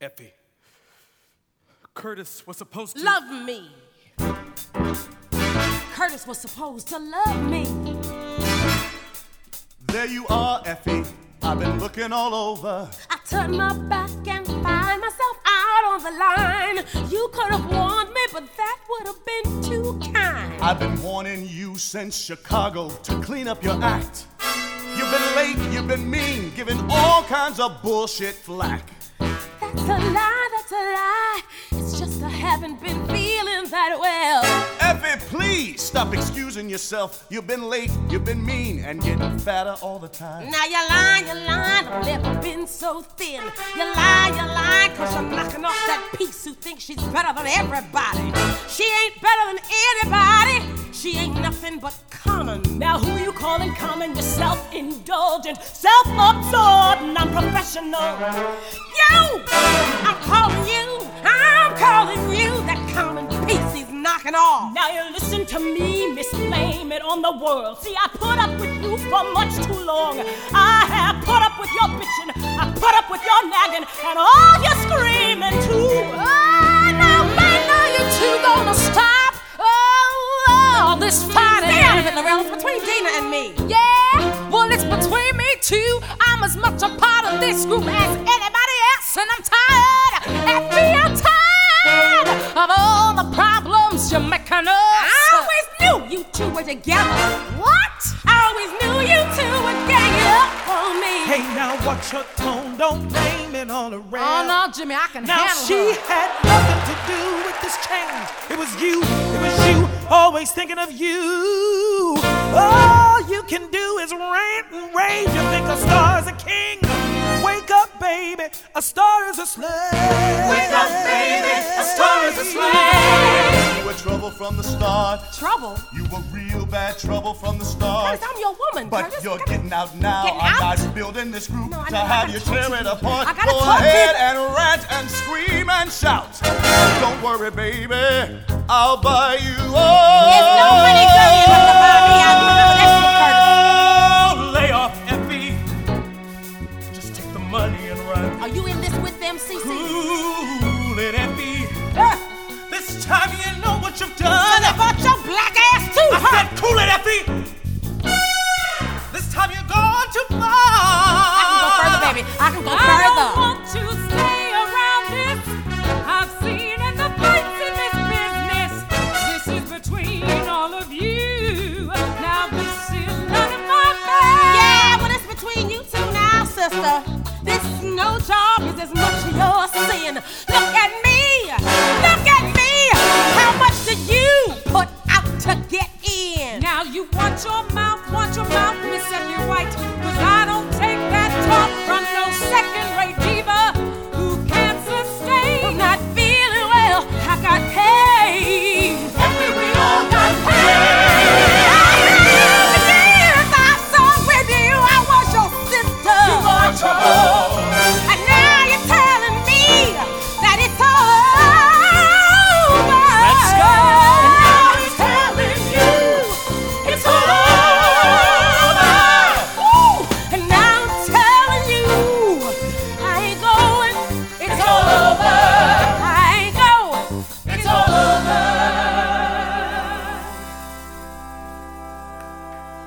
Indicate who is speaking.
Speaker 1: Effie, Curtis was supposed to
Speaker 2: love me. Curtis was supposed to love me.
Speaker 3: There you are, Effie. I've been looking all over.
Speaker 2: I turned my back and find myself out on the line. You could have warned me, but that would have been too kind.
Speaker 3: I've been warning you since Chicago to clean up your act. You've been late, you've been mean, giving all kinds of bullshit flack.
Speaker 2: That's a lie, that's a lie. It's just I haven't been feeling that well.
Speaker 3: Effie, please stop excusing yourself. You've been late, you've been mean, and getting fatter all the time.
Speaker 2: Now you're lying, I've never been so thin. You're lying, cause you're knocking off that piece who thinks she's better than everybody. She ain't better than anybody. She ain't nothing but common.
Speaker 4: Now who you calling common? You're self-indulgent, self-absorbed, non-professional.
Speaker 2: You! I'm calling you that common piece he's knocking off.
Speaker 4: Now you listen to me, misblame it on the world. See, I put up with you for much too long. I have put up with your bitching, I put up with your nagging, and all your screaming too.
Speaker 2: Oh, now, man, now you two gonna stop all this fighting. Stay out of it, Lorel. It's between Dina and me.
Speaker 5: Yeah, well, it's between me too. I'm as much a part of this group as anybody else, and I'm tired. Effie, I'm tired of all the problems you're making us.
Speaker 2: I always knew you two were together.
Speaker 5: What?
Speaker 2: I always knew you two would gang up on me.
Speaker 6: Hey, now watch your tone, don't blame it on the rail.
Speaker 5: Oh no, Jimmy, I can
Speaker 6: Now
Speaker 5: handle
Speaker 6: she
Speaker 5: her.
Speaker 6: had nothing to do with this change. It was you, always thinking of you. All you can do is rant and rave. You think a star is a king. Wake up, baby, a star is a slave.
Speaker 3: Wake up, baby, a star is a slave. You were trouble from the start.
Speaker 2: Trouble?
Speaker 3: You were real bad trouble from the start.
Speaker 2: Curtis, I'm your woman,
Speaker 3: But
Speaker 2: Curtis.
Speaker 3: you're getting out now.
Speaker 2: Getting
Speaker 3: I'm
Speaker 2: out?
Speaker 3: not building this group
Speaker 2: No, I
Speaker 3: to
Speaker 2: know, I
Speaker 3: have
Speaker 2: gotta
Speaker 3: you
Speaker 2: talk
Speaker 3: tear
Speaker 2: to
Speaker 3: it
Speaker 2: you.
Speaker 3: apart.
Speaker 2: I gotta
Speaker 3: Go
Speaker 2: talk to
Speaker 3: ahead
Speaker 2: you.
Speaker 3: and rant and scream and shout. Don't worry, baby, I'll buy you all.
Speaker 2: There's no money coming in from the Barbie. I remember that shit, Curtis.
Speaker 1: lay off, Effie. Just take the money and run.
Speaker 2: Are you in this with them, CC?
Speaker 1: Cool it, Effie. This time you know what you've
Speaker 2: So
Speaker 1: done.
Speaker 2: they bought your black ass too,
Speaker 1: I
Speaker 2: huh?
Speaker 1: said, cool it, Effie.